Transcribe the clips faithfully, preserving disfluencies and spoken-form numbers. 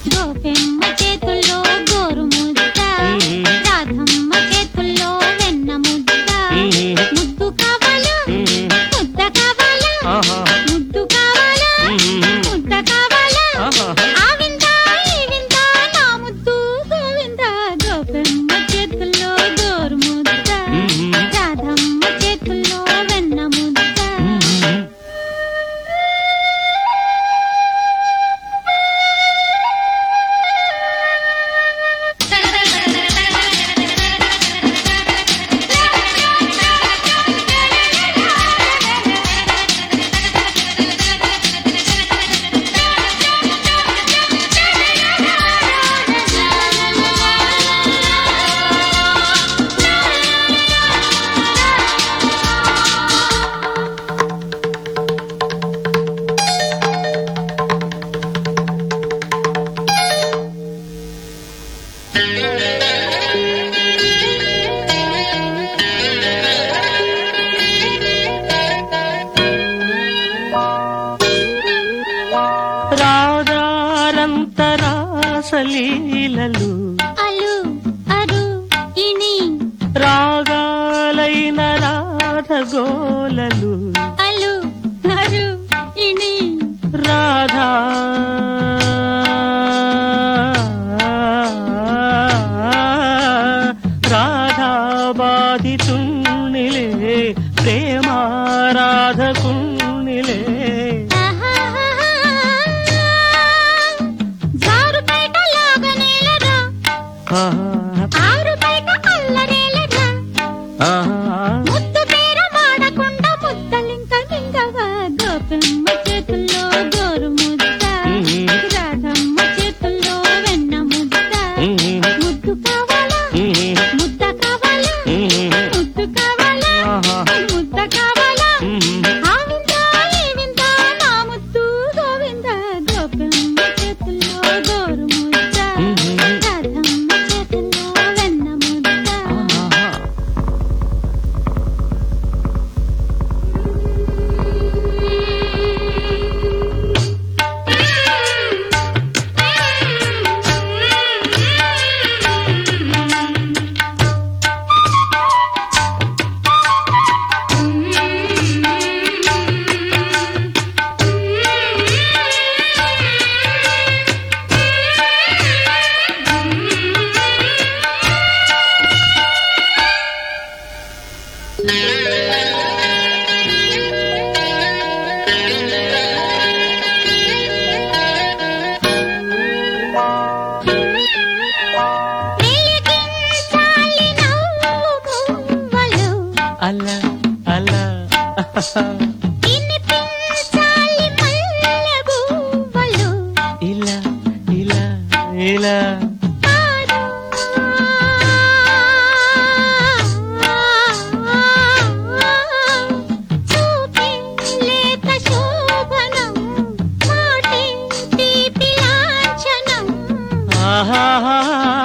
గోపెమ్మ చేతుల్లో గోరు ముద్ద, రాధమ్మ చేతుల్లో వెన్న ముద్ద. ముద్దు కావాలా ముద్ద కావాలా, ముద్దు కావాలా ముద్ద కావాలా, ఆ వింద ఈ వింద నా ముద్దు గోవింద. గోపెమ్మ చేతుల్లో గోరు ముద్ద, రాధమ్మ చేతుల్లో వెన్న ముద్ద. రాధారంతరాసలీలలు అలు అరు ఇని, రాగాలైన రాధగోలలు అలు అరు ఇని. రాధా రాధా బాధితుణ్ణిలే ప్రేమారాధకుణ్ణిలే. జారుపేట లాగనేలరా, ఆరుపేట అల్లరేలరా, ముద్దు పేర మాడకుండా ముద్దలింక మింగవా. గోపెమ్మ చేతుల్లో గోరు ముద్ద, రాధమ్మ చేతుల్లో వెన్న ముద్ద. ముద్దు కావాలా ముద్ద కావాలా, ముద్దు కావాలా ముద్ద కావాలా, ఆ వింద ఈ వింద నా ముద్దు గోవింద. గోపెమ్మ చేతుల్లో గోరు ముద్ద, రాధమ్మ చేతుల్లో వెన్న ముద్ద. వెలిగించాలి నవ్వు మువ్వలు, అలా అలా వినిపించాలి మల్లె పువ్వులు. ఇలా ఇలా ఇలా పాడు చూపే లేత శోభనం, మాటే తీపి లాంఛనం. ఆహాహా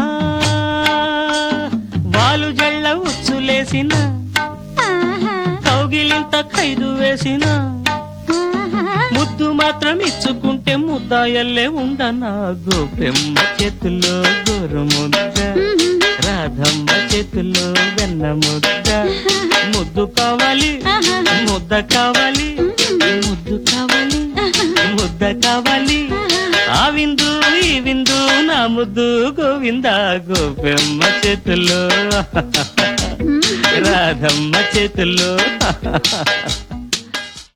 వాలు జళ్ళ ఉచ్చులేసిన ఆహా కౌగిలింత ఖైదు వేసిన ఆహా ముద్దు మాత్రం ఇచ్చుకుంటే ముద్దాయల్లే ఉండనా. గోపెమ్మ చేతుల్లో గోరు ముద్ద, రాధమ్మ చేతుల్లో వెన్న ముద్ద. ముద్దు కావాలి ముద్ద కావాలి, ముద్దు కావాలి ముద్ద కావాలి, ఆ విందు ఈ విందు నా ముద్దు గోవింద. గోపెమ్మ చేతుల్లో రాధమ్మ చేతుల్లో